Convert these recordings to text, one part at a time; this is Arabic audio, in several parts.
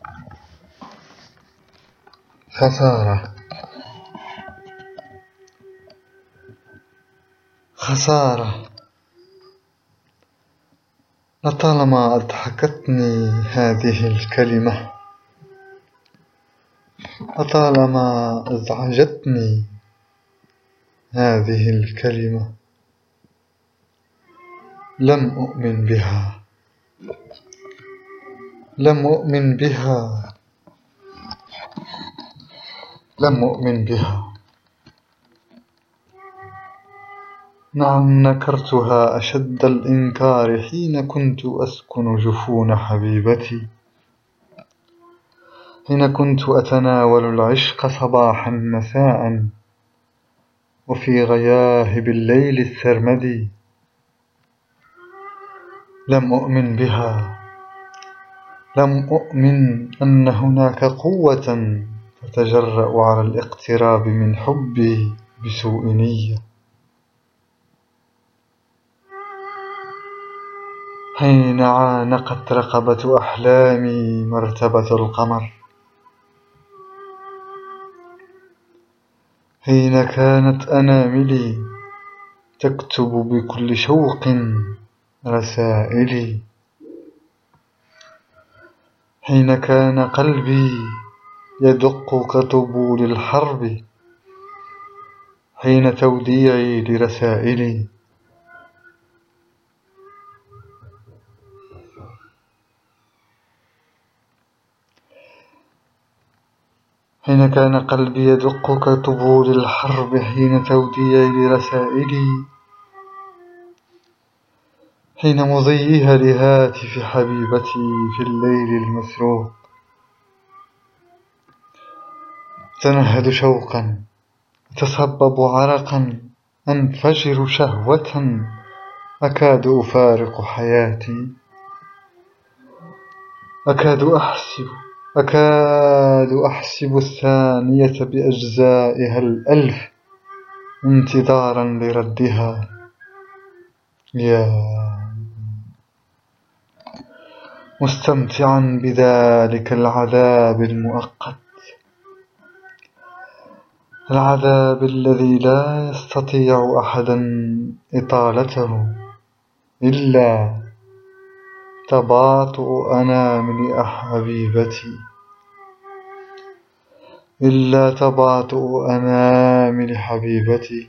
خسارة خسارة، لطالما أضحكتني هذه الكلمة، لطالما أزعجتني هذه الكلمة. لم أؤمن بها، لم أؤمن بها، لم أؤمن بها. نعم، نكرتها أشد الإنكار حين كنت أسكن جفون حبيبتي، حين كنت أتناول العشق صباحا مساء وفي غياهب الليل السرمدي. لم أؤمن بها، لم أؤمن أن هناك قوة تتجرأ على الاقتراب من حبي بسوء نية. حين عانقت رقبة أحلامي مرتبة القمر، حين كانت أناملي تكتب بكل شوق رسائلي، حين كان قلبي يدق كطبول الحرب حين توديعي لرسائلي. حين كان قلبي يدق كطبول الحرب حين توديعي لرسائلي، حين مضيها لهاتف حبيبتي في الليل المسروق. تنهد شوقا، أتصبب عرقا، أنفجر شهوة، أكاد أفارق حياتي، أكاد أحسب الثانية بأجزائها الألف انتظارا لردها. مستمتعا بذلك العذاب المؤقت، العذاب الذي لا يستطيع أحدا إطالته إلا تباطؤ أنامل حبيبتي، إلا تباطؤ أنامل حبيبتي.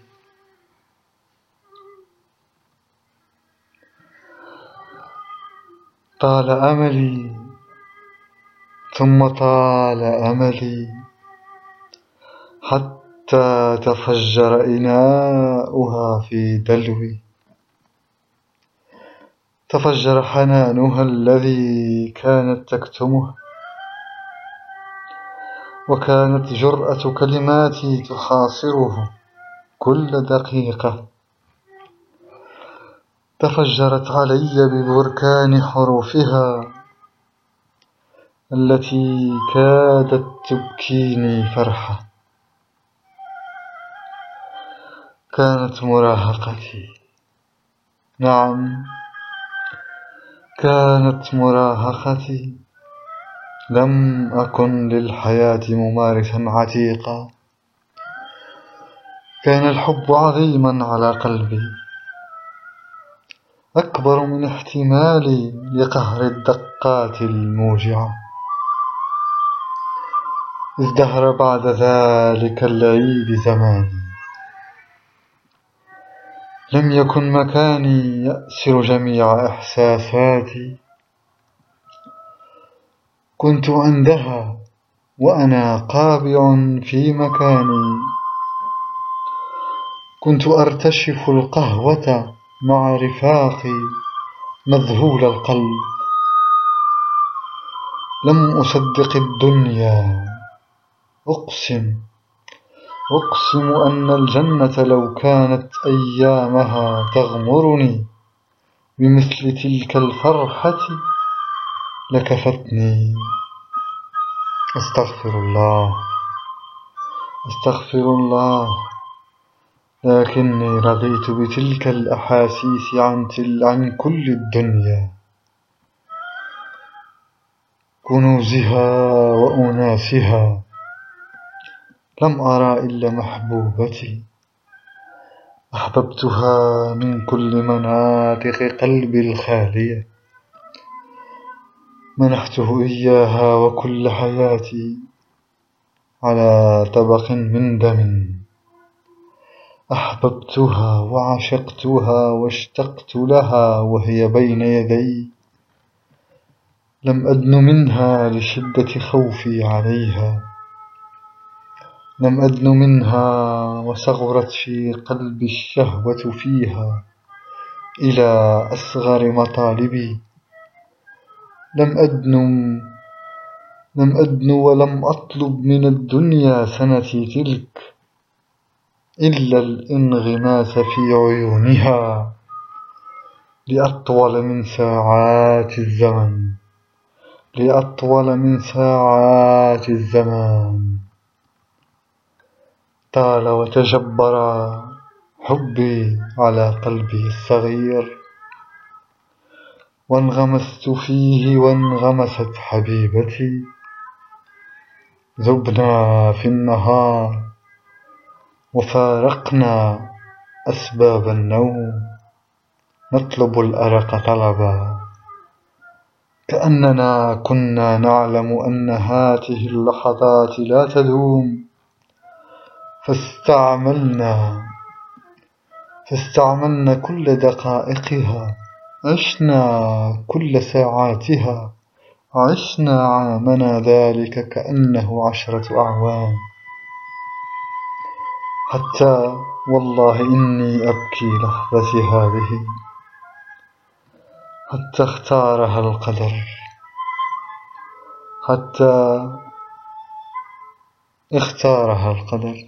طال أملي ثم طال أملي حتى تفجر إناؤها في دلوي، تفجر حنانها الذي كانت تكتمه، وكانت جرأة كلماتي تحاصره كل دقيقة. تفجرت علي ببركان حروفها التي كادت تبكيني فرحة. كانت مراهقتي، نعم كانت مراهقتي. لم أكن للحياة ممارسا عتيقا. كان الحب عظيما على قلبي، أكبر من احتمالي لقهر الدقات الموجعة. ازدهر بعد ذلك العيد زماني، لم يكن مكاني يأسر جميع إحساساتي. كنت عندها وأنا قابع في مكاني، كنت أرتشف القهوة مع رفاقي مذهول القلب. لم أصدق الدنيا، أقسم أن الجنة لو كانت أيامها تغمرني بمثل تلك الفرحة لكفتني. أستغفر الله، أستغفر الله، لكني رضيت بتلك الأحاسيس عن كل الدنيا. كنوزها وأناسها، لم أرى إلا محبوبتي، أحببتها من كل مناطق قلبي الخالية، منحته إياها وكل حياتي على طبق من دم، أحببتها وعشقتها واشتقت لها وهي بين يدي، لم أدن منها لشدة خوفي عليها، لم أدن منها وصغرت في قلبي الشهوة فيها إلى أصغر مطالبي، لم أدن ولم أطلب من الدنيا سنتي تلك إلا الانغماس في عيونها لأطول من ساعات الزمن، لأطول من ساعات الزمان. طال وتجبر حبي على قلبي الصغير، وانغمست فيه وانغمست حبيبتي، ذبنا في النهار وفارقنا أسباب النوم، نطلب الأرق طلبا كأننا كنا نعلم أن هذه اللحظات لا تدوم، فاستعملنا كل دقائقها، عشنا كل ساعاتها، عشنا عامنا ذلك كأنه 10 أعوام، حتى والله إني أبكي لحظتي هذه، حتى اختارها القدر، حتى اختارها القدر.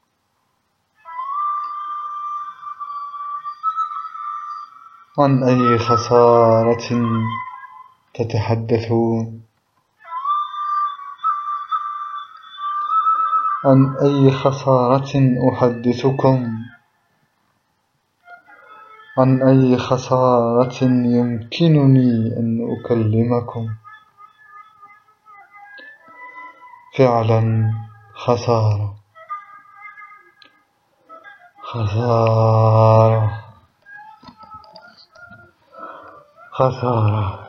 عن أي خسارة تتحدثون؟ عن أي خسارة أحدثكم؟ عن أي خسارة يمكنني أن أكلمكم؟ فعلا خسارة، خسارة، خسارة.